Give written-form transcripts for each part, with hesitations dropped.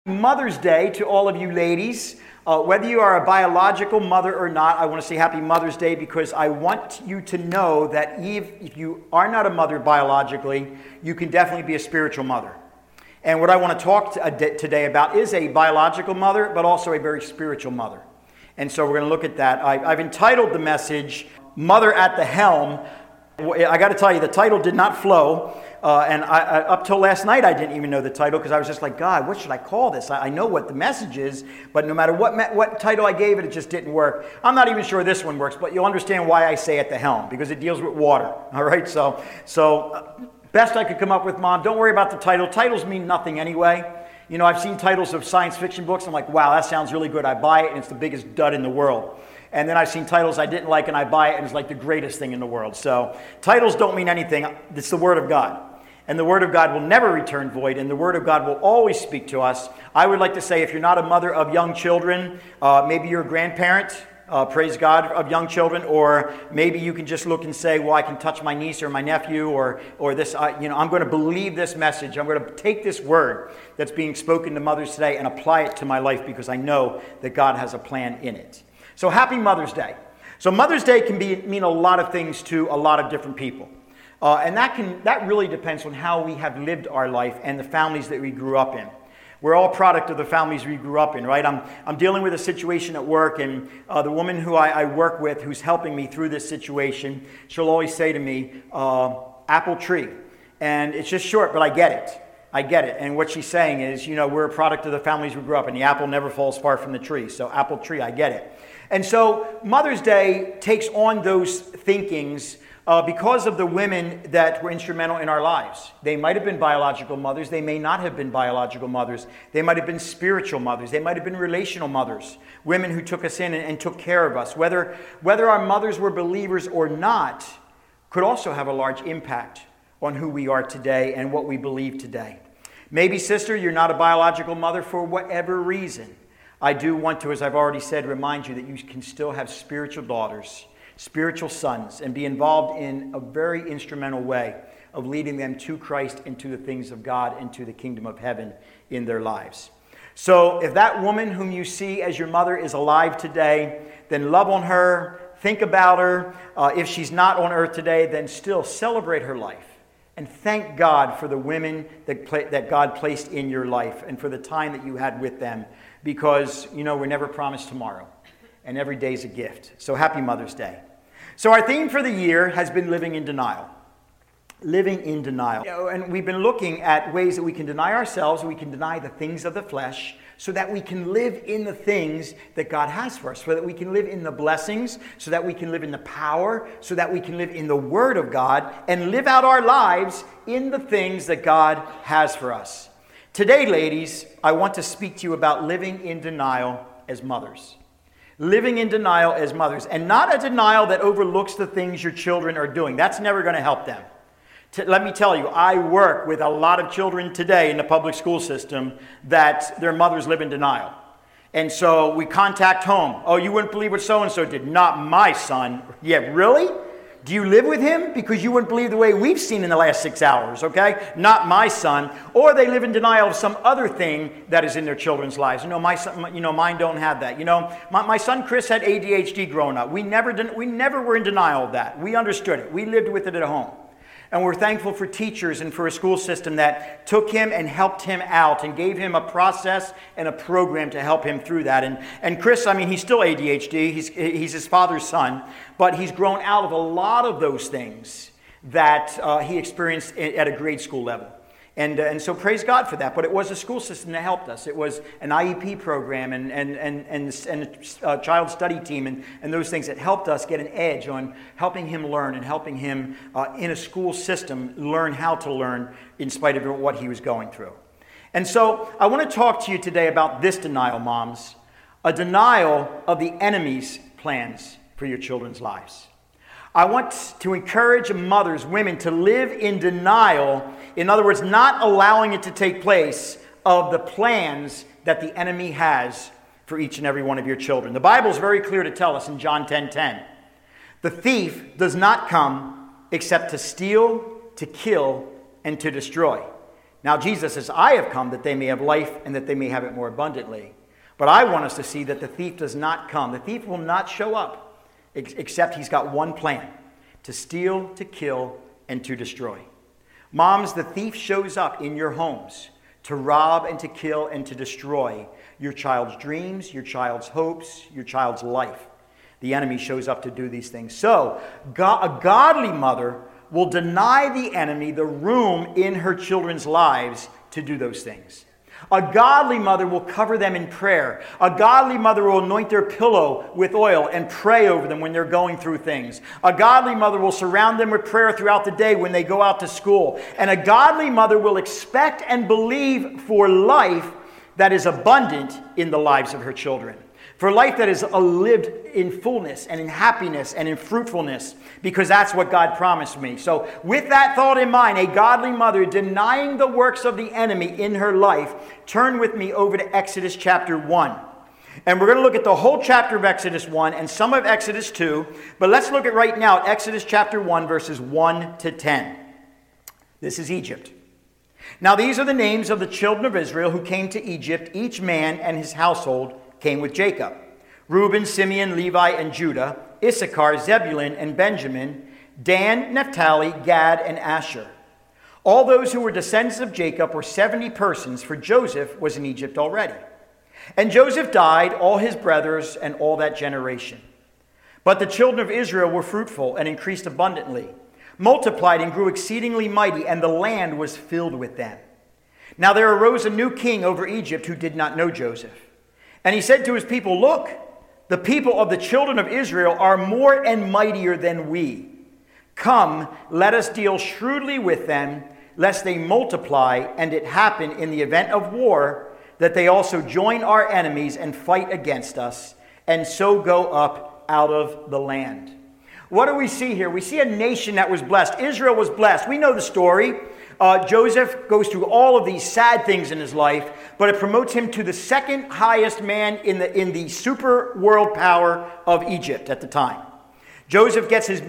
Mother's Day to all of you ladies. Whether you are a biological mother or not, I want to say Happy Mother's Day because I want you to know that if you are not a mother biologically, you can definitely be a spiritual mother. And what I want to talk today about is a biological mother, but also a very spiritual mother. And so we're going to look at that. I've entitled the message, Mother at the Helm. I got to tell you, the title did not flow. And up till last night, I didn't even know the title because I was just like, God, what should I call this? I know what the message is, but no matter what title I gave it, it just didn't work. I'm not even sure this one works, but you'll understand why I say at the helm, because it deals with water. All right, so best I could come up with, Mom. Don't worry about the title. Titles mean nothing anyway. You know, I've seen titles of science fiction books. I'm like, wow, that sounds really good. I buy it, and it's the biggest dud in the world. And then I've seen titles I didn't like, and I buy it, and it's like the greatest thing in the world. So titles don't mean anything. It's the Word of God. And the Word of God will never return void, and the Word of God will always speak to us. I would like to say, if you're not a mother of young children, maybe you're a grandparent, praise God, of young children, or maybe you can just look and say, well, I can touch my niece or my nephew, or this, I'm going to believe this message. I'm going to take this word that's being spoken to mothers today and apply it to my life because I know that God has a plan in it. So happy Mother's Day. So Mother's Day can mean a lot of things to a lot of different people. And that really depends on how we have lived our life and the families that we grew up in. We're all product of the families we grew up in, right? I'm dealing with a situation at work, and the woman who I work with, who's helping me through this situation, she'll always say to me, apple tree. And it's just short, but I get it. I get it. And what she's saying is, we're a product of the families we grew up in. The apple never falls far from the tree. So apple tree, I get it. And so Mother's Day takes on those thinkings because of the women that were instrumental in our lives. They might have been biological mothers. They may not have been biological mothers. They might have been spiritual mothers. They might have been relational mothers, women who took us in and took care of us. Whether our mothers were believers or not could also have a large impact on who we are today and what we believe today. Maybe, sister, you're not a biological mother for whatever reason. I do want to, as I've already said, remind you that you can still have spiritual daughters, spiritual sons, and be involved in a very instrumental way of leading them to Christ and to the things of God and to the kingdom of heaven in their lives. So if that woman whom you see as your mother is alive today, then love on her, think about her. If she's not on earth today, then still celebrate her life. And thank God for the women that God placed in your life and for the time that you had with them. Because, we're never promised tomorrow. And every day's a gift. So happy Mother's Day. So our theme for the year has been living in denial. Living in denial. And we've been looking at ways that we can deny ourselves, we can deny the things of the flesh, so that we can live in the things that God has for us, so that we can live in the blessings, so that we can live in the power, so that we can live in the Word of God, and live out our lives in the things that God has for us. Today, ladies, I want to speak to you about living in denial as mothers. Living in denial as mothers, and not a denial that overlooks the things your children are doing. That's never going to help them. Let me tell you, I work with a lot of children today in the public school system that their mothers live in denial. And so we contact home. Oh, you wouldn't believe what so-and-so did. Not my son. Yeah, really? Do you live with him? Because you wouldn't believe the way we've seen in the last 6 hours, okay? Not my son. Or they live in denial of some other thing that is in their children's lives. My son, mine don't have that. My son Chris had ADHD growing up. We never were in denial of that. We understood it. We lived with it at home. And we're thankful for teachers and for a school system that took him and helped him out and gave him a process and a program to help him through that. And Chris, he's still ADHD. He's his father's son. But he's grown out of a lot of those things that he experienced at a grade school level. And so praise God for that. But it was a school system that helped us. It was an IEP program and a child study team and those things that helped us get an edge on helping him learn and helping him in a school system learn how to learn in spite of what he was going through. And so I want to talk to you today about this denial, moms. A denial of the enemy's plans for your children's lives. I want to encourage mothers, women, to live in denial. In other words, not allowing it to take place of the plans that the enemy has for each and every one of your children. The Bible is very clear to tell us in John 10:10, the thief does not come except to steal, to kill, and to destroy. Now Jesus says, I have come that they may have life and that they may have it more abundantly. But I want us to see that the thief does not come. The thief will not show up, except he's got one plan: to steal, to kill, and to destroy. Moms, the thief shows up in your homes to rob and to kill and to destroy your child's dreams, your child's hopes, your child's life. The enemy shows up to do these things. So, a godly mother will deny the enemy the room in her children's lives to do those things. A godly mother will cover them in prayer. A godly mother will anoint their pillow with oil and pray over them when they're going through things. A godly mother will surround them with prayer throughout the day when they go out to school. And a godly mother will expect and believe for life that is abundant in the lives of her children. For life that is lived in fullness and in happiness and in fruitfulness, because that's what God promised me. So with that thought in mind, a godly mother denying the works of the enemy in her life, turn with me over to Exodus chapter 1. And we're going to look at the whole chapter of Exodus 1 and some of Exodus 2. But let's look at right now at Exodus chapter 1, verses 1 to 10. This is Egypt. Now these are the names of the children of Israel who came to Egypt. Each man and his household came with Jacob: Reuben, Simeon, Levi, and Judah, Issachar, Zebulun, and Benjamin, Dan, Naphtali, Gad, and Asher. All those who were descendants of Jacob were 70 persons, for Joseph was in Egypt already. And Joseph died, all his brothers, and all that generation. But the children of Israel were fruitful and increased abundantly, multiplied and grew exceedingly mighty, and the land was filled with them. Now there arose a new king over Egypt who did not know Joseph. And he said to his people, "Look, the people of the children of Israel are more and mightier than we. Come, let us deal shrewdly with them, lest they multiply, and it happen in the event of war, that they also join our enemies and fight against us, and so go up out of the land." What do we see here? We see a nation that was blessed. Israel was blessed. We know the story. Joseph goes through all of these sad things in his life, but it promotes him to the second highest man in the super world power of Egypt at the time. Joseph gets his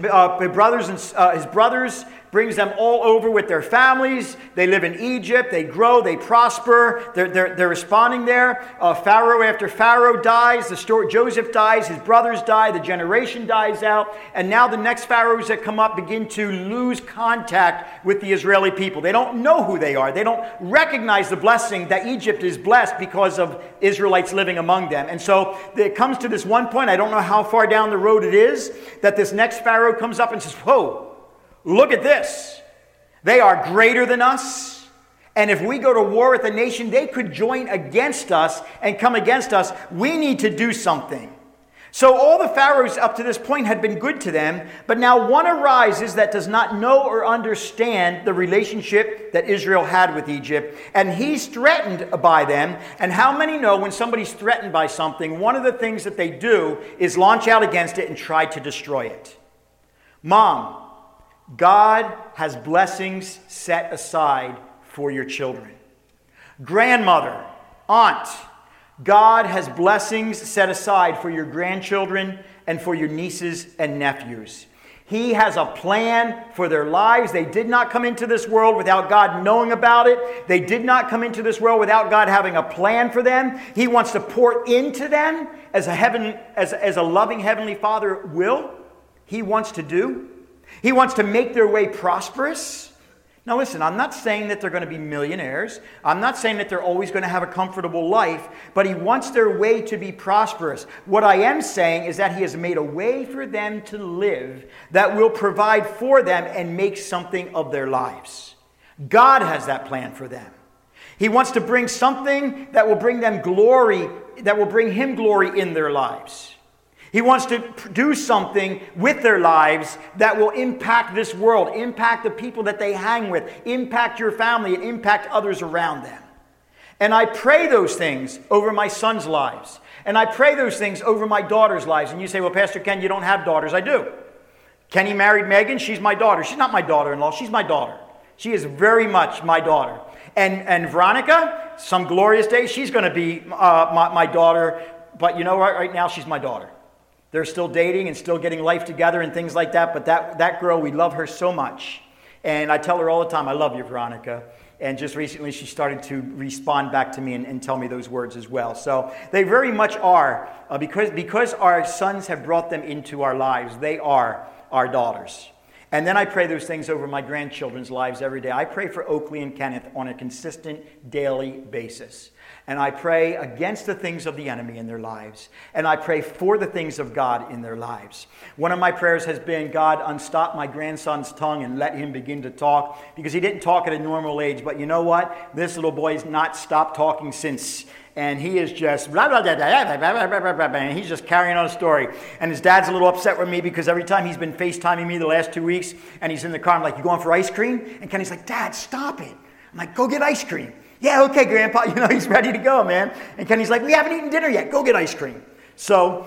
brothers, brings them all over with their families. They live in Egypt. They grow. They prosper. They're responding there. Pharaoh after Pharaoh dies. Joseph dies. His brothers die. The generation dies out. And now the next pharaohs that come up begin to lose contact with the Israeli people. They don't know who they are. They don't recognize the blessing that Egypt is blessed because of Israelites living among them. And so it comes to this one point. I don't know how far down the road it is that this next pharaoh comes up and says, "Whoa, look at this. They are greater than us. And if we go to war with a nation, they could join against us and come against us. We need to do something." So all the pharaohs up to this point had been good to them, but now one arises that does not know or understand the relationship that Israel had with Egypt, and he's threatened by them. And how many know when somebody's threatened by something, one of the things that they do is launch out against it and try to destroy it? Mom, God has blessings set aside for your children. Grandmother, aunt, God has blessings set aside for your grandchildren and for your nieces and nephews. He has a plan for their lives. They did not come into this world without God knowing about it. They did not come into this world without God having a plan for them. He wants to pour into them as a loving Heavenly Father will. He wants to do. He wants to make their way prosperous. Now listen, I'm not saying that they're going to be millionaires. I'm not saying that they're always going to have a comfortable life, but He wants their way to be prosperous. What I am saying is that He has made a way for them to live that will provide for them and make something of their lives. God has that plan for them. He wants to bring something that will bring them glory, that will bring Him glory in their lives. He wants to do something with their lives that will impact this world, impact the people that they hang with, impact your family, and impact others around them. And I pray those things over my son's lives. And I pray those things over my daughter's lives. And you say, "Well, Pastor Ken, you don't have daughters." I do. Kenny married Megan. She's my daughter. She's not my daughter-in-law. She's my daughter. She is very much my daughter. And Veronica, some glorious day, she's going to be my daughter. But you know what? Right now, she's my daughter. They're still dating and still getting life together and things like that. But that girl, we love her so much. And I tell her all the time, "I love you, Veronica." And just recently, she started to respond back to me and tell me those words as well. So they very much are, because our sons have brought them into our lives, they are our daughters. And then I pray those things over my grandchildren's lives every day. I pray for Oakley and Kenneth on a consistent daily basis. And I pray against the things of the enemy in their lives. And I pray for the things of God in their lives. One of my prayers has been, God, unstop my grandson's tongue and let him begin to talk. Because he didn't talk at a normal age. But you know what? This little boy's not stopped talking since. And he is just blah, blah, blah, blah, blah, blah, blah, blah, blah, and he's just carrying on a story. And his dad's a little upset with me because every time he's been FaceTiming me the last 2 weeks, and he's in the car, I'm like, you going for ice cream? And Kenny's like, Dad, stop it. I'm like, go get ice cream. Yeah, okay, Grandpa. You know, he's ready to go, man. And Kenny's like, we haven't eaten dinner yet. Go get ice cream. So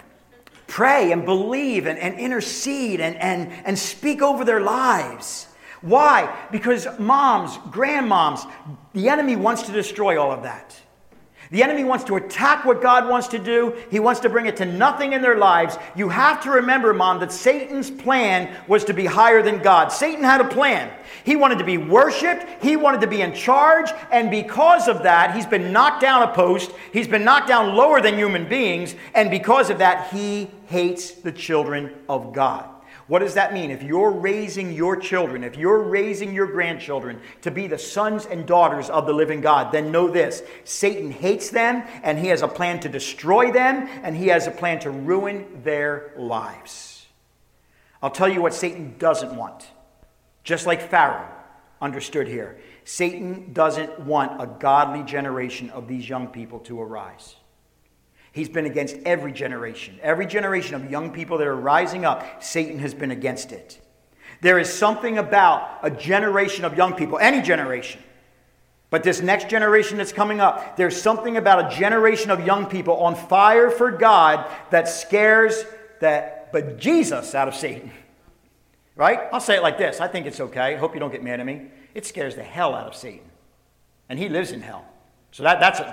pray and believe and intercede and speak over their lives. Why? Because moms, grandmoms, the enemy wants to destroy all of that. The enemy wants to attack what God wants to do. He wants to bring it to nothing in their lives. You have to remember, Mom, that Satan's plan was to be higher than God. Satan had a plan. He wanted to be worshipped. He wanted to be in charge. And because of that, he's been knocked down a post. He's been knocked down lower than human beings. And because of that, he hates the children of God. What does that mean? If you're raising your children, if you're raising your grandchildren to be the sons and daughters of the living God, then know this: Satan hates them, and he has a plan to destroy them, and he has a plan to ruin their lives. I'll tell you what Satan doesn't want. Just like Pharaoh understood here, Satan doesn't want a godly generation of these young people to arise. He's been against every generation. Every generation of young people that are rising up, Satan has been against it. There is something about a generation of young people, any generation, but this next generation that's coming up, there's something about a generation of young people on fire for God that scares the bejesus out of Satan. Right? I'll say it like this. I think it's okay. I hope you don't get mad at me. It scares the hell out of Satan. And he lives in hell. So that's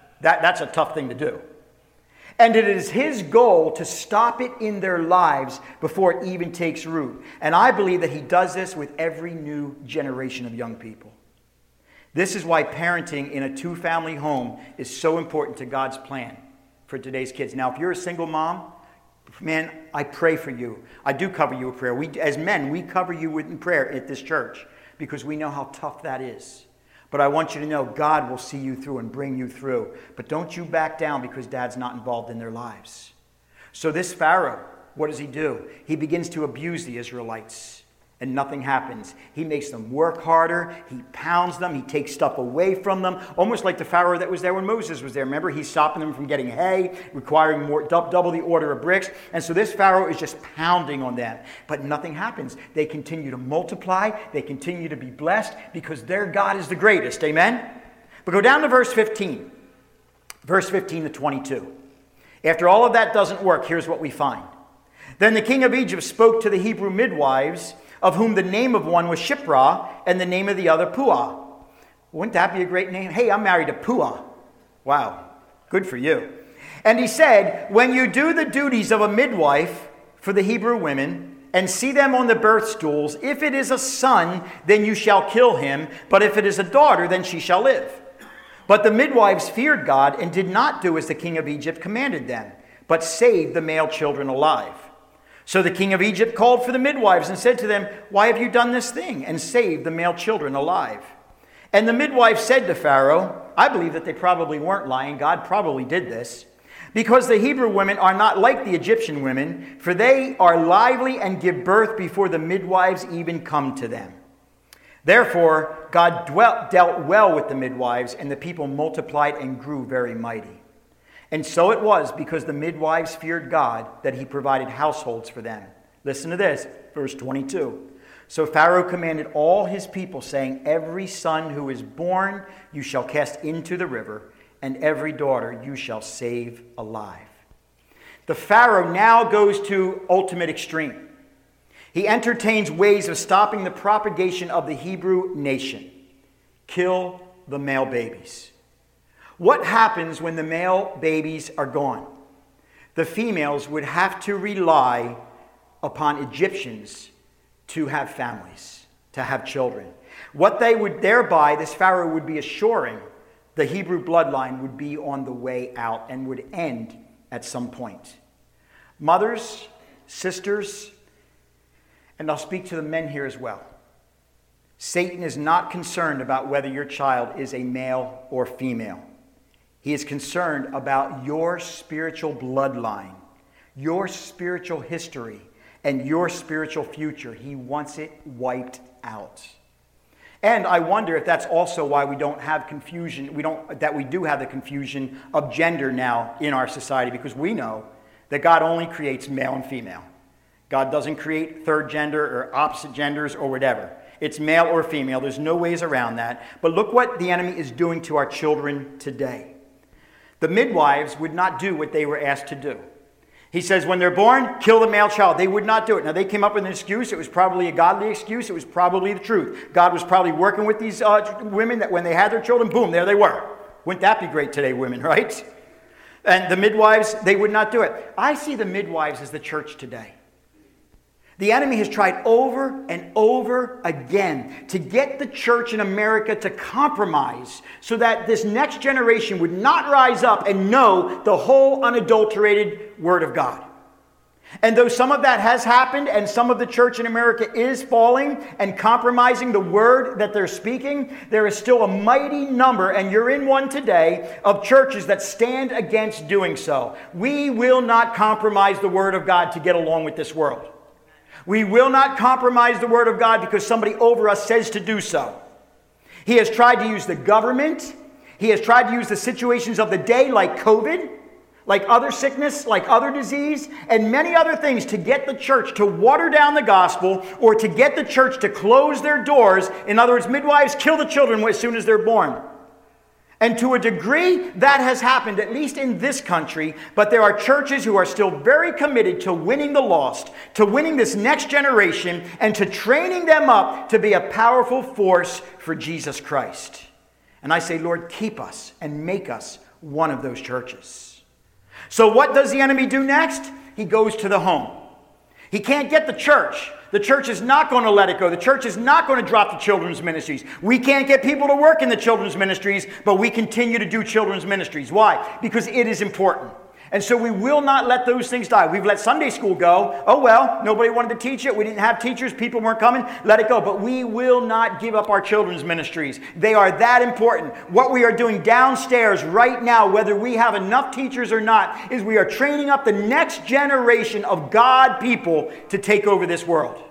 a tough thing to do. And it is his goal to stop it in their lives before it even takes root. And I believe that he does this with every new generation of young people. This is why parenting in a two-family home is so important to God's plan for today's kids. Now, if you're a single mom, man, I pray for you. I do cover you with prayer. As men, we cover you in prayer at this church because we know how tough that is. But I want you to know God will see you through and bring you through. But don't you back down because Dad's not involved in their lives. So this Pharaoh, what does he do? He begins to abuse the Israelites. And nothing happens. He makes them work harder. He pounds them. He takes stuff away from them. Almost like the Pharaoh that was there when Moses was there. Remember, he's stopping them from getting hay, requiring more, double the order of bricks. And so this Pharaoh is just pounding on them. But nothing happens. They continue to multiply. They continue to be blessed because their God is the greatest. Amen? But go down to verse 15. Verse 15 to 22. After all of that doesn't work, here's what we find. Then the king of Egypt spoke to the Hebrew midwives, of whom the name of one was Shiphrah, and the name of the other Puah. Wouldn't that be a great name? Hey, I'm married to Puah. Wow, good for you. And he said, when you do the duties of a midwife for the Hebrew women, and see them on the birth stools, if it is a son, then you shall kill him, but if it is a daughter, then she shall live. But the midwives feared God, and did not do as the king of Egypt commanded them, but saved the male children alive. So the king of Egypt called for the midwives and said to them, why have you done this thing and saved the male children alive? And the midwives said to Pharaoh, I believe that they probably weren't lying. God probably did this. Because the Hebrew women are not like the Egyptian women, for they are lively and give birth before the midwives even come to them. Therefore, God dealt well with the midwives, and the people multiplied and grew very mighty. And so it was, because the midwives feared God, that he provided households for them. Listen to this, verse 22. So Pharaoh commanded all his people, saying, every son who is born you shall cast into the river, and every daughter you shall save alive. The Pharaoh now goes to ultimate extreme. He entertains ways of stopping the propagation of the Hebrew nation. Kill the male babies. What happens when the male babies are gone? The females would have to rely upon Egyptians to have families, to have children. What they would thereby, this Pharaoh would be assuring the Hebrew bloodline would be on the way out and would end at some point. Mothers, sisters, and I'll speak to the men here as well. Satan is not concerned about whether your child is a male or female. He is concerned about your spiritual bloodline, your spiritual history, and your spiritual future. He wants it wiped out. And I wonder if that's also why we don't have confusion, that we do have the confusion of gender now in our society, because we know that God only creates male and female. God doesn't create third gender or opposite genders or whatever. It's male or female. There's no ways around that. But look what the enemy is doing to our children today. The midwives would not do what they were asked to do. He says, when they're born, kill the male child. They would not do it. Now, they came up with an excuse. It was probably a godly excuse. It was probably the truth. God was probably working with these women that when they had their children, boom, there they were. Wouldn't that be great today, women, right? And the midwives, they would not do it. I see the midwives as the church today. The enemy has tried over and over again to get the church in America to compromise so that this next generation would not rise up and know the whole unadulterated Word of God. And though some of that has happened and some of the church in America is falling and compromising the Word that they're speaking, there is still a mighty number, and you're in one today, of churches that stand against doing so. We will not compromise the Word of God to get along with this world. We will not compromise the Word of God because somebody over us says to do so. He has tried to use the government. He has tried to use the situations of the day like COVID, like other sickness, like other disease, and many other things to get the church to water down the gospel or to get the church to close their doors. In other words, midwives kill the children as soon as they're born. And to a degree, that has happened, at least in this country. But there are churches who are still very committed to winning the lost, to winning this next generation, and to training them up to be a powerful force for Jesus Christ. And I say, Lord, keep us and make us one of those churches. So what does the enemy do next? He goes to the home. He can't get the church. The church is not going to let it go. The church is not going to drop the children's ministries. We can't get people to work in the children's ministries, but we continue to do children's ministries. Why? Because it is important. And so we will not let those things die. We've let Sunday school go. Oh, well, nobody wanted to teach it. We didn't have teachers. People weren't coming. Let it go. But we will not give up our children's ministries. They are that important. What we are doing downstairs right now, whether we have enough teachers or not, is we are training up the next generation of God people to take over this world.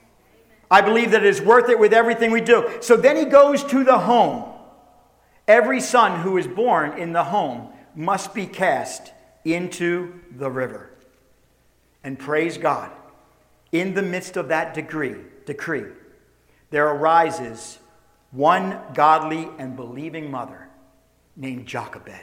I believe that it is worth it with everything we do. So then he goes to the home. Every son who is born in the home must be cast into the river. And praise God, in the midst of that decree, there arises one godly and believing mother named Jochebed.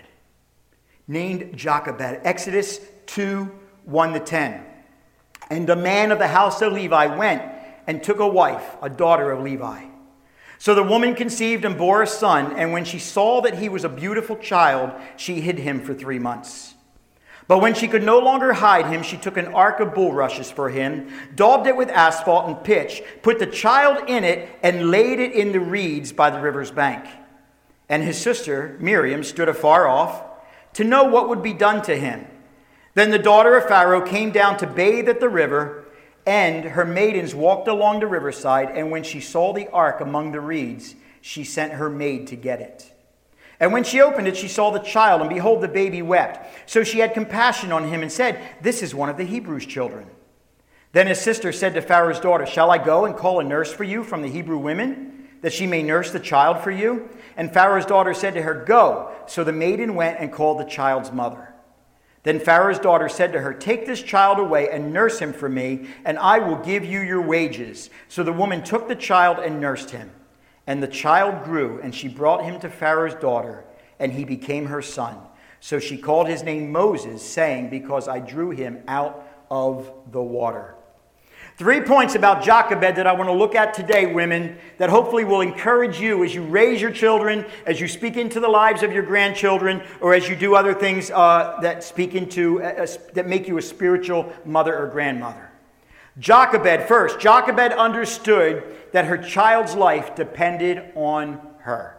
Exodus 2, 1-10. And the man of the house of Levi went and took a wife, a daughter of Levi. So the woman conceived and bore a son, and when she saw that he was a beautiful child, she hid him for 3 months. But when she could no longer hide him, she took an ark of bulrushes for him, daubed it with asphalt and pitch, put the child in it, and laid it in the reeds by the river's bank. And his sister, Miriam, stood afar off to know what would be done to him. Then the daughter of Pharaoh came down to bathe at the river, and her maidens walked along the riverside, and when she saw the ark among the reeds, she sent her maid to get it. And when she opened it, she saw the child, and behold, the baby wept. So she had compassion on him and said, "This is one of the Hebrews' children." Then his sister said to Pharaoh's daughter, "Shall I go and call a nurse for you from the Hebrew women, that she may nurse the child for you?" And Pharaoh's daughter said to her, "Go." So the maiden went and called the child's mother. Then Pharaoh's daughter said to her, "Take this child away and nurse him for me, and I will give you your wages." So the woman took the child and nursed him. And the child grew, and she brought him to Pharaoh's daughter, and he became her son. So she called his name Moses, saying, "Because I drew him out of the water." 3 points about Jochebed that I want to look at today, women, that hopefully will encourage you as you raise your children, as you speak into the lives of your grandchildren, or as you do other things that speak into, that make you a spiritual mother or grandmother. Jochebed first. Jochebed understood that her child's life depended on her.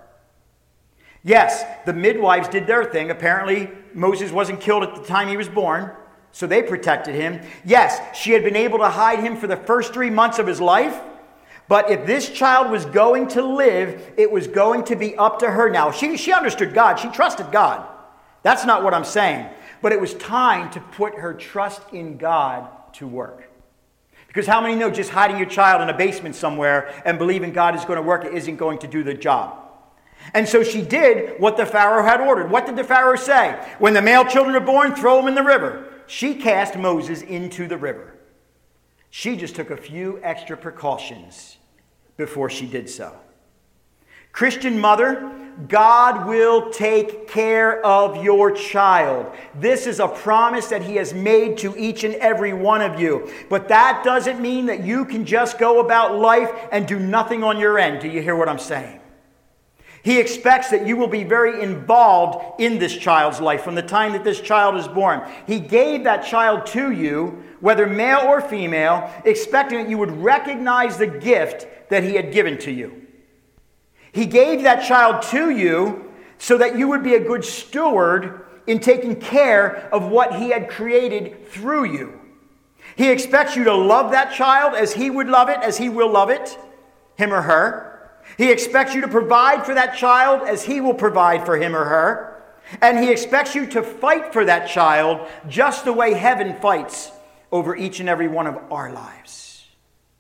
Yes, the midwives did their thing. Apparently, Moses wasn't killed at the time he was born, so they protected him. Yes, she had been able to hide him for the first 3 months of his life, but if this child was going to live, it was going to be up to her now. She understood God. She trusted God. That's not what I'm saying. But it was time to put her trust in God to work. Because how many know just hiding your child in a basement somewhere and believing God is going to work it isn't going to do the job? And so she did what the Pharaoh had ordered. What did the Pharaoh say? When the male children are born, throw them in the river. She cast Moses into the river. She just took a few extra precautions before she did so. Christian mother, God will take care of your child. This is a promise that He has made to each and every one of you. But that doesn't mean that you can just go about life and do nothing on your end. Do you hear what I'm saying? He expects that you will be very involved in this child's life from the time that this child is born. He gave that child to you, whether male or female, expecting that you would recognize the gift that He had given to you. He gave that child to you so that you would be a good steward in taking care of what He had created through you. He expects you to love that child as He would love it, as He will love it, him or her. He expects you to provide for that child as He will provide for him or her. And He expects you to fight for that child just the way heaven fights over each and every one of our lives.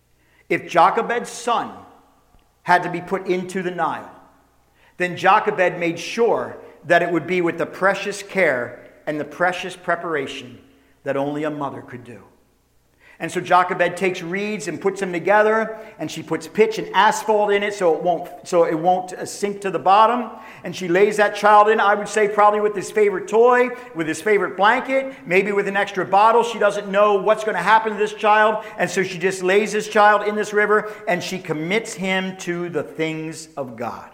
If Jochebed's son had to be put into the Nile, then Jochebed made sure that it would be with the precious care and the precious preparation that only a mother could do. And so Jochebed takes reeds and puts them together, and she puts pitch and asphalt in it so it won't sink to the bottom. And she lays that child in, I would say probably with his favorite toy, with his favorite blanket, maybe with an extra bottle. She doesn't know what's going to happen to this child, and so she just lays this child in this river, and she commits him to the things of God.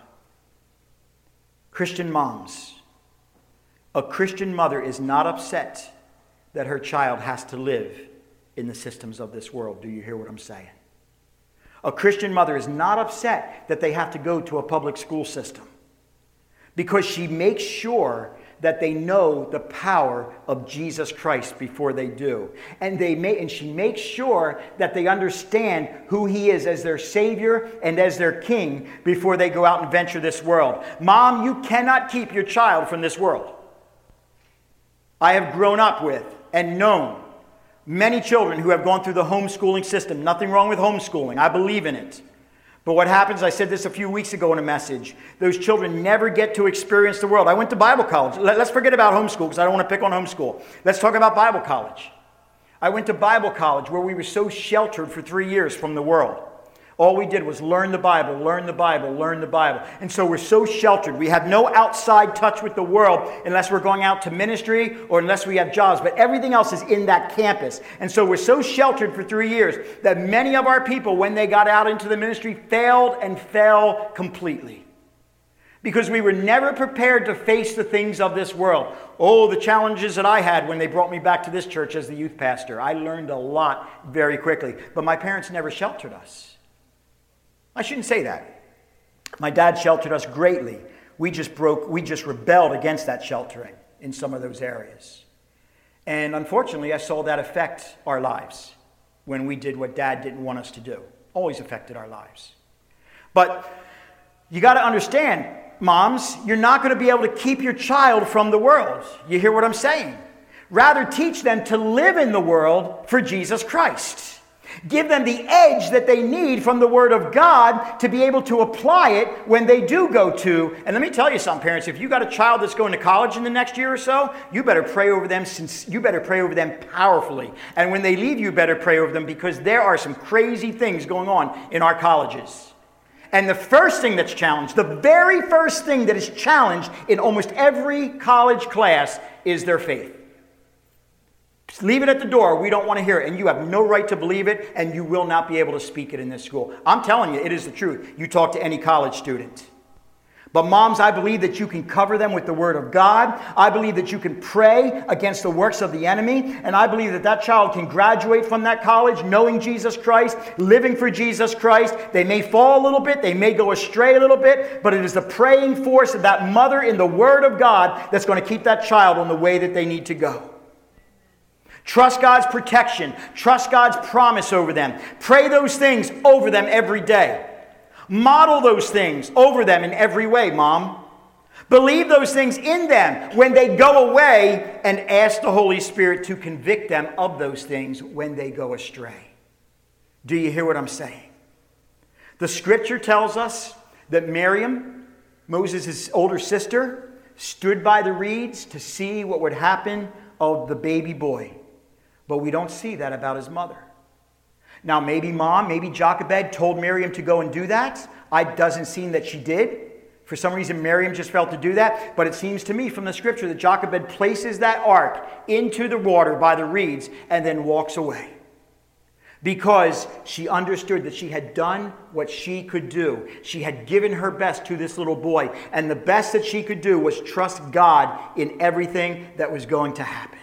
Christian moms, a Christian mother is not upset that her child has to live in the systems of this world. Do you hear what I'm saying? A Christian mother is not upset that they have to go to a public school system, because she makes sure that they know the power of Jesus Christ before they do. And she makes sure that they understand who He is as their Savior and as their King before they go out and venture this world. Mom, you cannot keep your child from this world. I have grown up with and known many children who have gone through the homeschooling system. Nothing wrong with homeschooling. I believe in it. But what happens, I said this a few weeks ago in a message, those children never get to experience the world. I went to Bible college. Let's forget about homeschool because I don't want to pick on homeschool. Let's talk about Bible college. I went to Bible college where we were so sheltered for 3 years from the world. All we did was learn the Bible, learn the Bible, learn the Bible. And so we're so sheltered. We have no outside touch with the world unless we're going out to ministry or unless we have jobs. But everything else is in that campus. And so we're so sheltered for 3 years that many of our people, when they got out into the ministry, failed and fell completely. Because we were never prepared to face the things of this world. Oh, the challenges that I had when they brought me back to this church as the youth pastor. I learned a lot very quickly. But my parents never sheltered us. I shouldn't say that. My dad sheltered us greatly. We just rebelled against that sheltering in some of those areas. And unfortunately, I saw that affect our lives when we did what Dad didn't want us to do. Always affected our lives. But you got to understand, moms, you're not going to be able to keep your child from the world. You hear what I'm saying? Rather, teach them to live in the world for Jesus Christ. Give them the edge that they need from the Word of God to be able to apply it when they do go to. And let me tell you something, parents. If you got a child that's going to college in the next year or so, you better pray over them. You better pray over them powerfully. And when they leave, you better pray over them, because there are some crazy things going on in our colleges. And the first thing that's challenged, the very first thing that is challenged in almost every college class is their faith. Just leave it at the door. We don't want to hear it. And you have no right to believe it, and you will not be able to speak it in this school. I'm telling you, it is the truth. You talk to any college student. But moms, I believe that you can cover them with the Word of God. I believe that you can pray against the works of the enemy. And I believe that that child can graduate from that college knowing Jesus Christ, living for Jesus Christ. They may fall a little bit. They may go astray a little bit. But it is the praying force of that mother in the Word of God that's going to keep that child on the way that they need to go. Trust God's protection. Trust God's promise over them. Pray those things over them every day. Model those things over them in every way, Mom. Believe those things in them when they go away, and ask the Holy Spirit to convict them of those things when they go astray. Do you hear what I'm saying? The scripture tells us that Miriam, Moses' older sister, stood by the reeds to see what would happen of the baby boy. But we don't see that about his mother. Now, maybe Mom, maybe Jochebed told Miriam to go and do that. It doesn't seem that she did. For some reason, Miriam just felt to do that. But it seems to me from the scripture that Jochebed places that ark into the water by the reeds and then walks away. Because she understood that she had done what she could do. She had given her best to this little boy. And the best that she could do was trust God in everything that was going to happen.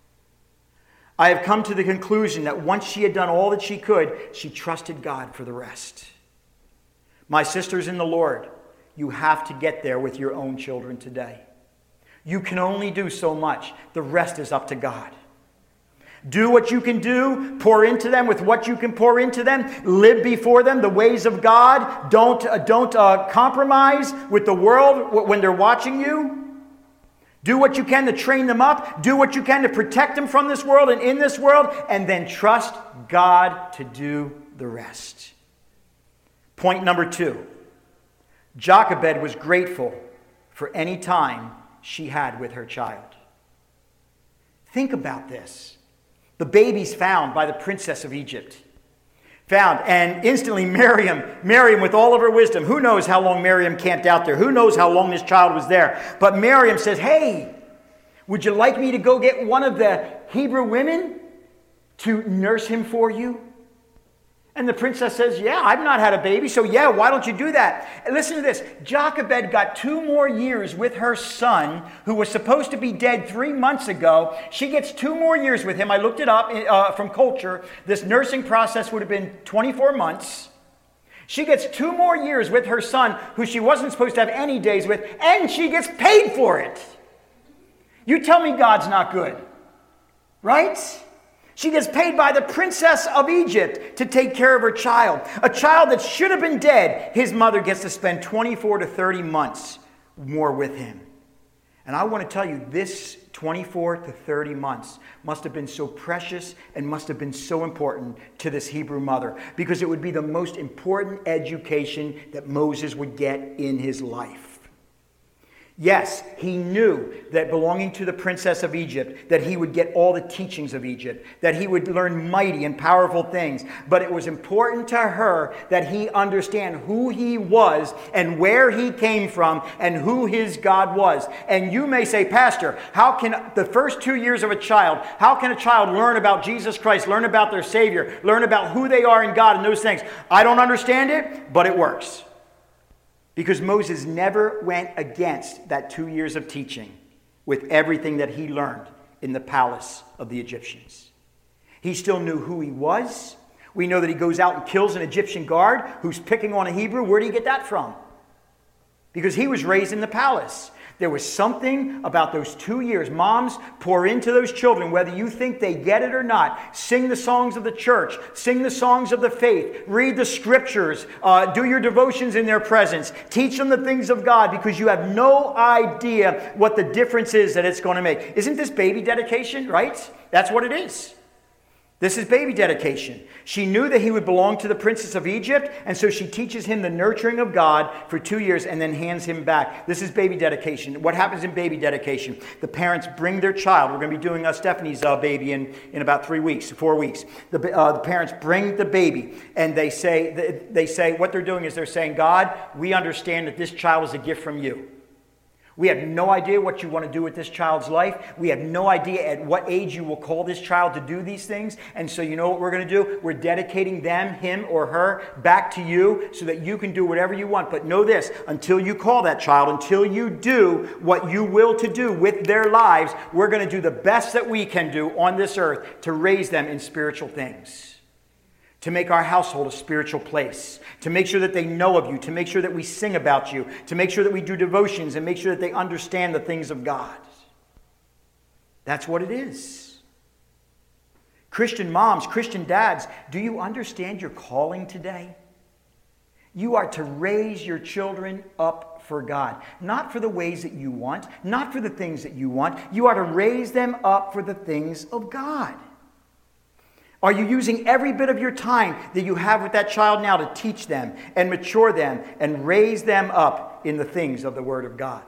I have come to the conclusion that once she had done all that she could, she trusted God for the rest. My sisters in the Lord, you have to get there with your own children today. You can only do so much. The rest is up to God. Do what you can do. Pour into them with what you can pour into them. Live before them the ways of God. Don't compromise with the world when they're watching you. Do what you can to train them up. Do what you can to protect them from this world and in this world. And then trust God to do the rest. Point number 2. Jochebed was grateful for any time she had with her child. Think about this. The baby's found by the princess of Egypt. Found. And instantly Miriam with all of her wisdom, who knows how long Miriam camped out there? Who knows how long this child was there? But Miriam says, hey, would you like me to go get one of the Hebrew women to nurse him for you? And the princess says, yeah, I've not had a baby, so yeah, why don't you do that? And listen to this. Jochebed got 2 more years with her son, who was supposed to be dead 3 months ago. She gets 2 more years with him. I looked it up from culture. This nursing process would have been 24 months. She gets 2 more years with her son, who she wasn't supposed to have any days with, and she gets paid for it. You tell me God's not good, right? She gets paid by the princess of Egypt to take care of her child. A child that should have been dead, his mother gets to spend 24 to 30 months more with him. And I want to tell you, this 24 to 30 months must have been so precious and must have been so important to this Hebrew mother, because it would be the most important education that Moses would get in his life. Yes, he knew that belonging to the princess of Egypt, that he would get all the teachings of Egypt, that he would learn mighty and powerful things. But it was important to her that he understand who he was and where he came from and who his God was. And you may say, Pastor, how can the first 2 years of a child, how can a child learn about Jesus Christ, learn about their Savior, learn about who they are in God and those things? I don't understand it, but it works. Because Moses never went against that 2 years of teaching with everything that he learned in the palace of the Egyptians. He still knew who he was. We know that he goes out and kills an Egyptian guard who's picking on a Hebrew. Where did he get that from? Because he was raised in the palace. There was something about those 2 years. Moms, pour into those children, whether you think they get it or not. Sing the songs of the church. Sing the songs of the faith. Read the scriptures. Do your devotions in their presence. Teach them the things of God, because you have no idea what the difference is that it's going to make. Isn't this baby dedication, right? That's what it is. This is baby dedication. She knew that he would belong to the princess of Egypt, and so she teaches him the nurturing of God for 2 years and then hands him back. This is baby dedication. What happens in baby dedication? The parents bring their child. We're going to be doing Stephanie's baby in about 4 weeks. The parents bring the baby, and they say what they're doing is they're saying, God, we understand that this child is a gift from you. We have no idea what you want to do with this child's life. We have no idea at what age you will call this child to do these things. And so you know what we're going to do? We're dedicating them, him or her, back to you so that you can do whatever you want. But know this, until you call that child, until you do what you will to do with their lives, we're going to do the best that we can do on this earth to raise them in spiritual things. To make our household a spiritual place, to make sure that they know of you, to make sure that we sing about you, to make sure that we do devotions and make sure that they understand the things of God. That's what it is. Christian moms, Christian dads, do you understand your calling today? You are to raise your children up for God, not for the ways that you want, not for the things that you want. You are to raise them up for the things of God. Are you using every bit of your time that you have with that child now to teach them and mature them and raise them up in the things of the Word of God?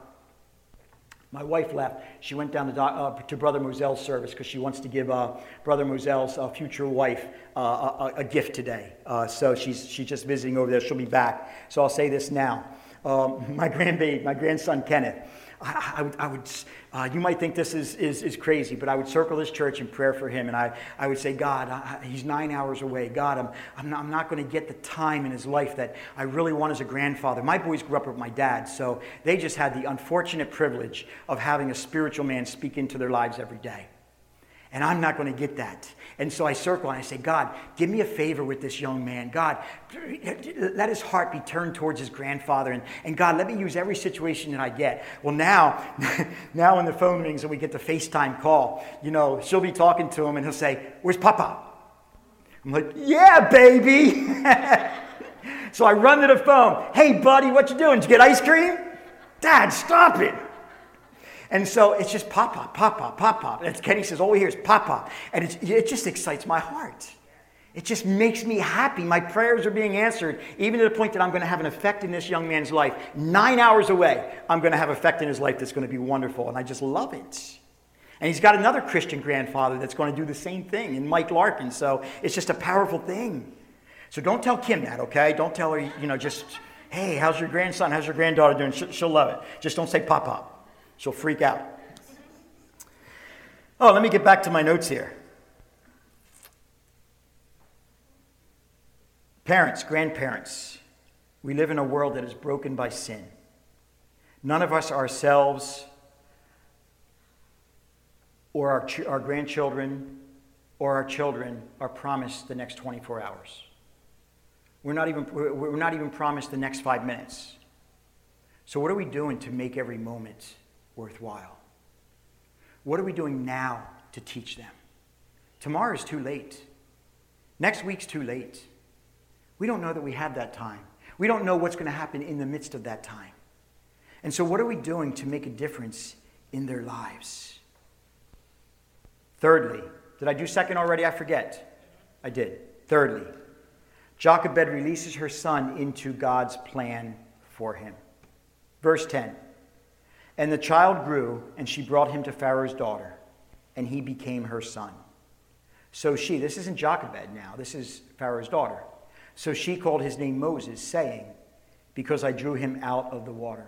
My wife left. She went down to Brother Mosel's service because she wants to give Brother Mosel's future wife a gift today. So she's just visiting over there. She'll be back. So I'll say this now. My grandson Kenneth, I would, you might think this is crazy, but I would circle this church in prayer for him, and I would say, God, he's 9 hours away. God, I'm not going to get the time in his life that I really want as a grandfather. My boys grew up with my dad, so they just had the unfortunate privilege of having a spiritual man speak into their lives every day. And I'm not going to get that. And so I circle and I say, God, give me a favor with this young man. God, let his heart be turned towards his grandfather. And God, let me use every situation that I get. Well, now when the phone rings and we get the FaceTime call, she'll be talking to him and he'll say, where's Papa? I'm like, yeah, baby. So I run to the phone. Hey, buddy, what you doing? Did you get ice cream? Dad, stop it. And so it's just Papa, Papa, Papa. And Kenny says, all we hear is Papa. And it just excites my heart. It just makes me happy. My prayers are being answered, even to the point that I'm going to have an effect in this young man's life. 9 hours away, I'm going to have an effect in his life that's going to be wonderful. And I just love it. And he's got another Christian grandfather that's going to do the same thing, in Mike Larkin. So it's just a powerful thing. So don't tell Kim that, okay? Don't tell her, just, hey, how's your grandson? How's your granddaughter doing? She'll love it. Just don't say Papa. She'll freak out. Oh, let me get back to my notes here. Parents, grandparents, we live in a world that is broken by sin. None of us ourselves or our grandchildren or our children are promised the next 24 hours. We're not even promised the next 5 minutes. So what are we doing to make every moment worthwhile? What are we doing now to teach them? Tomorrow's too late. Next week's too late. We don't know that we have that time. We don't know what's going to happen in the midst of that time. And so what are we doing to make a difference in their lives? Thirdly, did I do second already? I forget. I did. Thirdly, Jochebed releases her son into God's plan for him. Verse 10. And the child grew, and she brought him to Pharaoh's daughter, and he became her son. So she, this isn't Jochebed now, this is Pharaoh's daughter. So she called his name Moses, saying, because I drew him out of the water.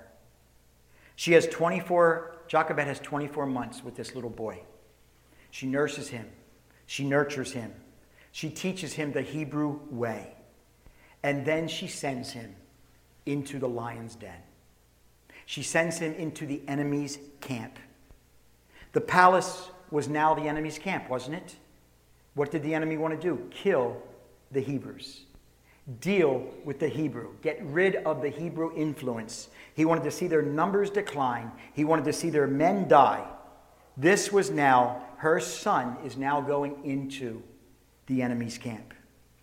Jochebed has 24 months with this little boy. She nurses him. She nurtures him. She teaches him the Hebrew way. And then she sends him into the lion's den. She sends him into the enemy's camp. The palace was now the enemy's camp, wasn't it? What did the enemy want to do? Kill the Hebrews. Deal with the Hebrew. Get rid of the Hebrew influence. He wanted to see their numbers decline. He wanted to see their men die. This was now, her son is now going into the enemy's camp.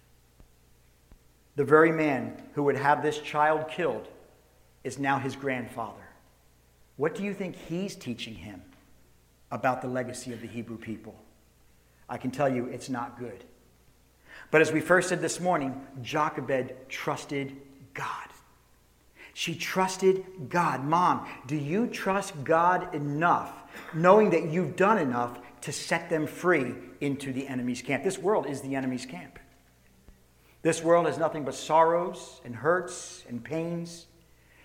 The very man who would have this child killed is now his grandfather. What do you think he's teaching him about the legacy of the Hebrew people? I can tell you it's not good. But as we first said this morning, Jochebed trusted God. She trusted God. Mom, do you trust God enough, knowing that you've done enough to set them free into the enemy's camp? This world is the enemy's camp. This world has nothing but sorrows and hurts and pains.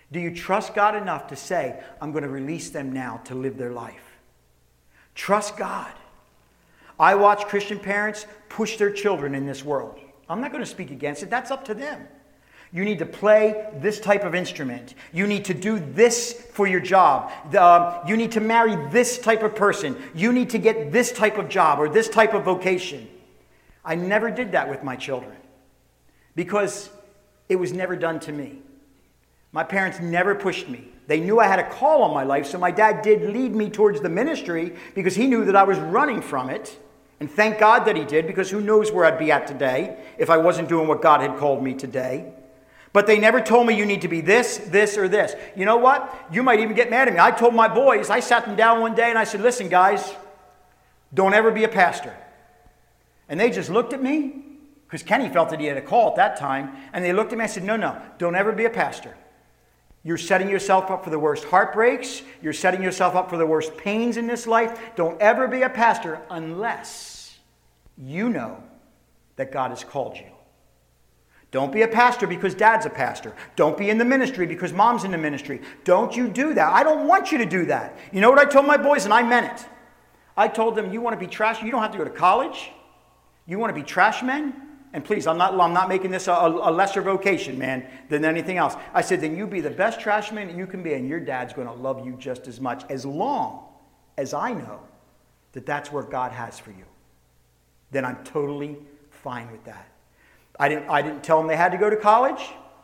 Do you trust God enough to say, I'm going to release them now to live their life? Trust God. I watch Christian parents push their children in this world. I'm not going to speak against it. That's up to them. You need to play this type of instrument. You need to do this for your job. You need to marry this type of person. You need to get this type of job or this type of vocation. I never did that with my children because it was never done to me. My parents never pushed me. They knew I had a call on my life, so my dad did lead me towards the ministry because he knew that I was running from it. And thank God that he did, because who knows where I'd be at today if I wasn't doing what God had called me today. But they never told me you need to be this, this, or this. You know what? You might even get mad at me. I told my boys, I sat them down one day and I said, listen, guys, don't ever be a pastor. And they just looked at me, because Kenny felt that he had a call at that time. And they looked at me and I said, no, don't ever be a pastor. You're setting yourself up for the worst heartbreaks. You're setting yourself up for the worst pains in this life. Don't ever be a pastor unless you know that God has called you. Don't be a pastor because dad's a pastor. Don't be in the ministry because mom's in the ministry. Don't you do that. I don't want you to do that. You know what I told my boys, and I meant it. I told them, you want to be trash, you don't have to go to college. You want to be trash men? And please, I'm not making this a lesser vocation, man, than anything else. I said, then you be the best trash man that you can be, and your dad's going to love you just as much, as long as I know that that's where God has for you. Then I'm totally fine with that. I didn't tell them they had to go to college.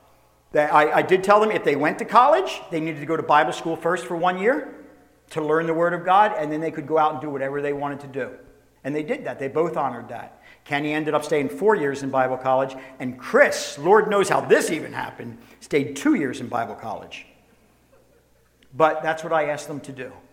I did tell them if they went to college, they needed to go to Bible school first for 1 year to learn the Word of God, and then they could go out and do whatever they wanted to do. And they did that. They both honored that. Kenny ended up staying 4 years in Bible college, and Chris, Lord knows how this even happened, stayed 2 years in Bible college. But that's what I asked them to do.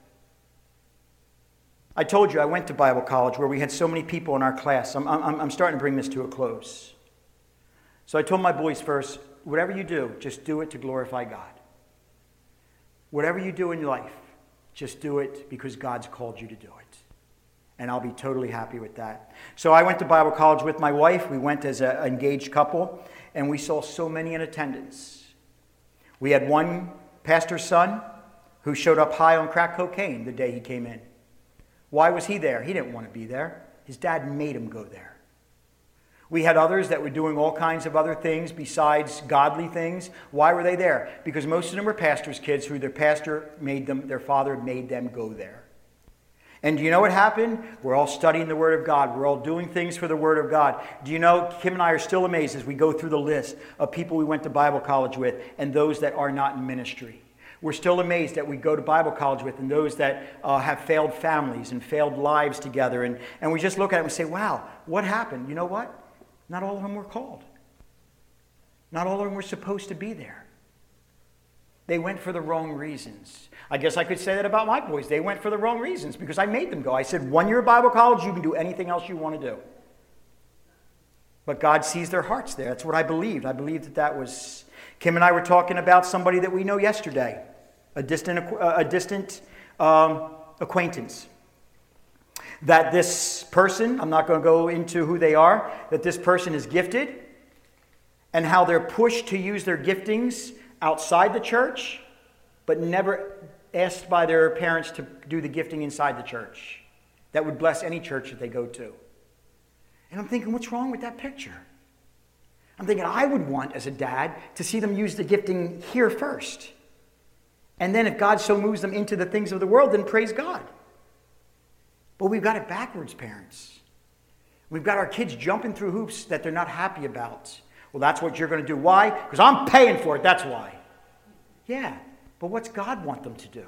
I told you I went to Bible college where we had so many people in our class. I'm starting to bring this to a close. So I told my boys first, whatever you do, just do it to glorify God. Whatever you do in life, just do it because God's called you to do it. And I'll be totally happy with that. So I went to Bible college with my wife. We went as an engaged couple, and we saw so many in attendance. We had one pastor's son who showed up high on crack cocaine the day he came in. Why was he there? He didn't want to be there. His dad made him go there. We had others that were doing all kinds of other things besides godly things. Why were they there? Because most of them were pastors' kids who their pastor made them, their father made them go there. And do you know what happened? We're all studying the Word of God. We're all doing things for the Word of God. Do you know, Kim and I are still amazed as we go through the list of people we went to Bible college with and those that are not in ministry. We're still amazed that we go to Bible college with and those that have failed families and failed lives together. And we just look at it and say, wow, what happened? You know what? Not all of them were called. Not all of them were supposed to be there. They went for the wrong reasons. I guess I could say that about my boys. They went for the wrong reasons because I made them go. I said, 1 year of Bible college, you can do anything else you want to do. But God sees their hearts there. That's what I believed. I believed that was... Kim and I were talking about somebody that we know yesterday, a distant acquaintance. That this person, I'm not going to go into who they are, that this person is gifted and how they're pushed to use their giftings outside the church, but never asked by their parents to do the gifting inside the church. That would bless any church that they go to. And I'm thinking, what's wrong with that picture? I'm thinking I would want, as a dad, to see them use the gifting here first. And then if God so moves them into the things of the world, then praise God. But we've got it backwards, parents. We've got our kids jumping through hoops that they're not happy about. Well, that's what you're going to do. Why? Because I'm paying for it, that's why. Yeah, but what's God want them to do?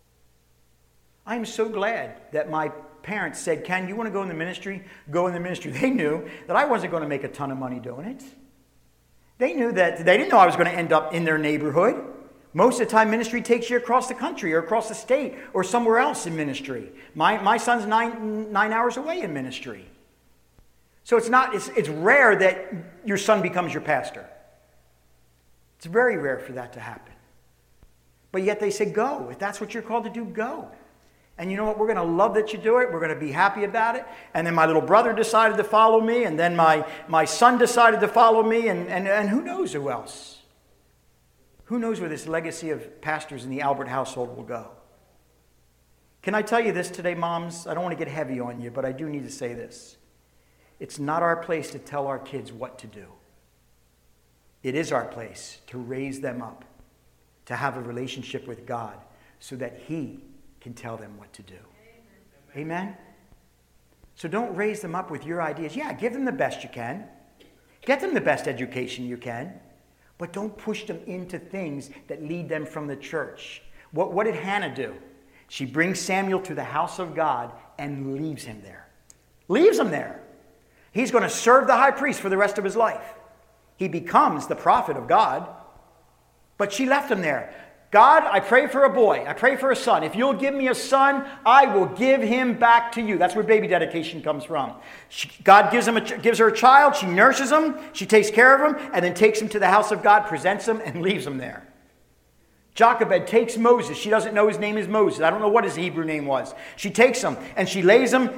I am so glad that my parents said, Ken, you want to go in the ministry? Go in the ministry. They knew that I wasn't going to make a ton of money doing it. They knew that, they didn't know I was going to end up in their neighborhood. Most of the time, ministry takes you across the country or across the state or somewhere else in ministry. My son's nine hours away in ministry. So it's rare that your son becomes your pastor. It's very rare for that to happen. But yet they say, go. If that's what you're called to do, go. And you know what? We're going to love that you do it. We're going to be happy about it. And then my little brother decided to follow me. And then my son decided to follow me. And who knows who else? Who knows where this legacy of pastors in the Albert household will go? Can I tell you this today, moms? I don't want to get heavy on you, but I do need to say this. It's not our place to tell our kids what to do. It is our place to raise them up, to have a relationship with God so that He can tell them what to do. Amen? So don't raise them up with your ideas. Yeah, give them the best you can. Get them the best education you can. But don't push them into things that lead them from the church. What did Hannah do? She brings Samuel to the house of God and leaves him there. Leaves him there. He's going to serve the high priest for the rest of his life. He becomes the prophet of God. But she left him there. God, I pray for a boy. I pray for a son. If you'll give me a son, I will give him back to you. That's where baby dedication comes from. God gives her a child. She nurses him. She takes care of him and then takes him to the house of God, presents him, and leaves him there. Jochebed takes Moses. She doesn't know his name is Moses. I don't know what his Hebrew name was. She takes him and she lays him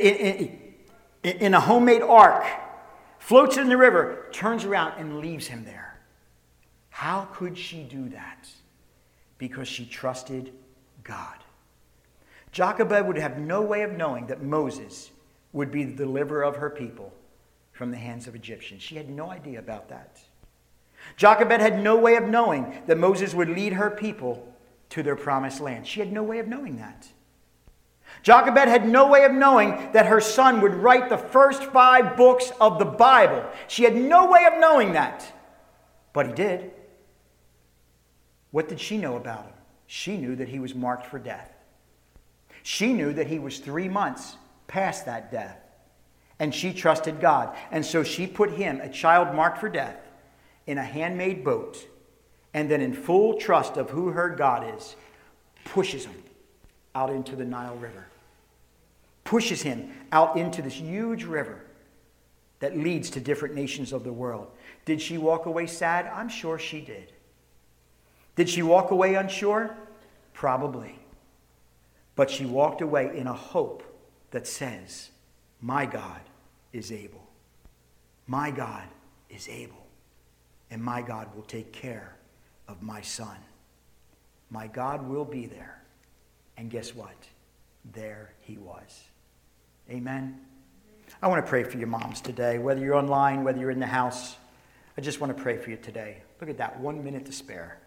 in a homemade ark, floats in the river, turns around and leaves him there. How could she do that? Because she trusted God. Jochebed would have no way of knowing that Moses would be the deliverer of her people from the hands of Egyptians. She had no idea about that. Jochebed had no way of knowing that Moses would lead her people to their promised land. She had no way of knowing that. Jochebed had no way of knowing that her son would write the first 5 books of the Bible. She had no way of knowing that. But he did. What did she know about him? She knew that he was marked for death. She knew that he was 3 months past that death. And she trusted God. And so she put him, a child marked for death, in a handmade boat. And then in full trust of who her God is, pushes him out into the Nile River. Pushes him out into this huge river that leads to different nations of the world. Did she walk away sad? I'm sure she did. Did she walk away unsure? Probably. But she walked away in a hope that says, my God is able. My God is able. And my God will take care of my son. My God will be there. And guess what? There he was. Amen? I want to pray for your moms today. Whether you're online, whether you're in the house, I just want to pray for you today. Look at that, 1 minute to spare.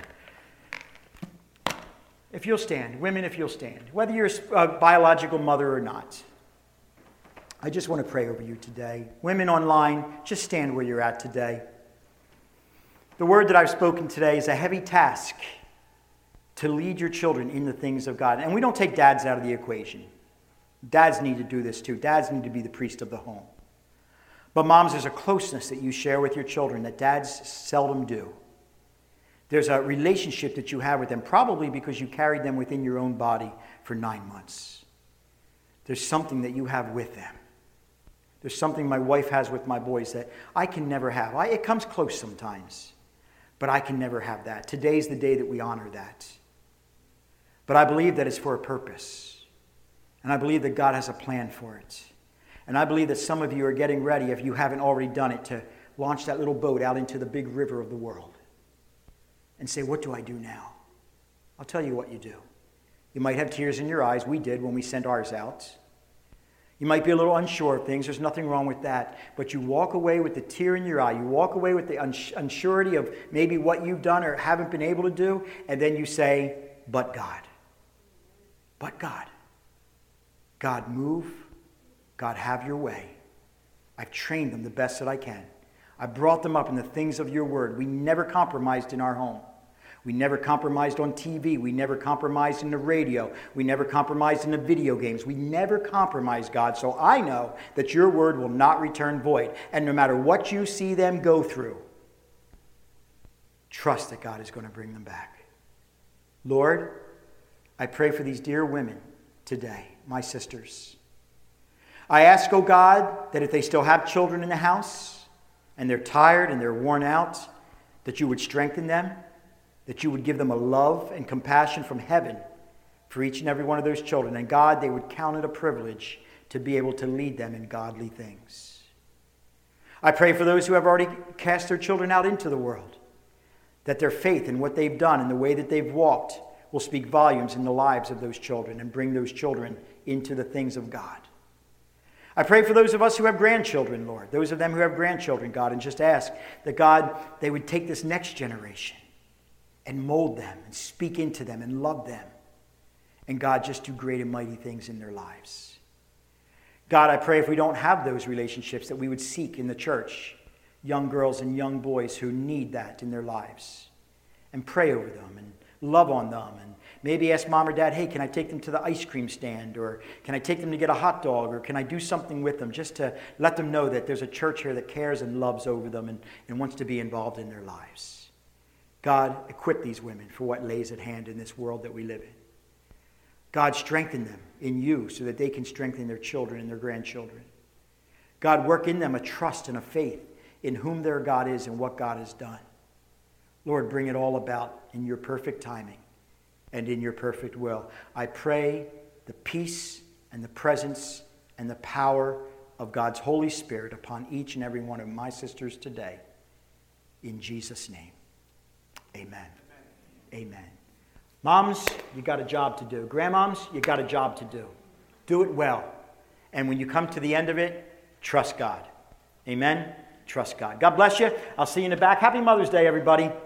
If you'll stand, women, if you'll stand, whether you're a biological mother or not, I just want to pray over you today. Women online, just stand where you're at today. The word that I've spoken today is a heavy task to lead your children in the things of God. And we don't take dads out of the equation. Dads need to do this too. Dads need to be the priest of the home. But moms, there's a closeness that you share with your children that dads seldom do. There's a relationship that you have with them, probably because you carried them within your own body for 9 months. There's something that you have with them. There's something my wife has with my boys that I can never have. It comes close sometimes, but I can never have that. Today's the day that we honor that. But I believe that it's for a purpose. And I believe that God has a plan for it. And I believe that some of you are getting ready, if you haven't already done it, to launch that little boat out into the big river of the world. And say, what do I do now? I'll tell you what you do. You might have tears in your eyes. We did when we sent ours out. You might be a little unsure of things. There's nothing wrong with that. But you walk away with the tear in your eye. You walk away with the unsurety of maybe what you've done or haven't been able to do. And then you say, but God. But God. God, move. God, have your way. I've trained them the best that I can. I brought them up in the things of your word. We never compromised in our home. We never compromised on TV. We never compromised in the radio. We never compromised in the video games. We never compromised, God. So I know that your word will not return void. And no matter what you see them go through, trust that God is going to bring them back. Lord, I pray for these dear women today, my sisters. I ask, oh God, that if they still have children in the house, and they're tired and they're worn out, that you would strengthen them, that you would give them a love and compassion from heaven for each and every one of those children. And God, they would count it a privilege to be able to lead them in godly things. I pray for those who have already cast their children out into the world, that their faith and what they've done and the way that they've walked will speak volumes in the lives of those children and bring those children into the things of God. I pray for those of us who have grandchildren, Lord, those of them who have grandchildren, God, and just ask that, God, they would take this next generation and mold them and speak into them and love them. And, God, just do great and mighty things in their lives. God, I pray if we don't have those relationships that we would seek in the church young girls and young boys who need that in their lives, and pray over them and love on them, and maybe ask mom or dad, hey, can I take them to the ice cream stand, or can I take them to get a hot dog, or can I do something with them just to let them know that there's a church here that cares and loves over them and wants to be involved in their lives. God, equip these women for what lays at hand in this world that we live in. God, strengthen them in you so that they can strengthen their children and their grandchildren. God, work in them a trust and a faith in whom their God is and what God has done. Lord, bring it all about in your perfect timing and in your perfect will. I pray the peace and the presence and the power of God's Holy Spirit upon each and every one of my sisters today. In Jesus' name, amen. Amen. Moms, you got a job to do. Grandmoms, you got a job to do. Do it well. And when you come to the end of it, trust God. Amen? Trust God. God bless you. I'll see you in the back. Happy Mother's Day, everybody.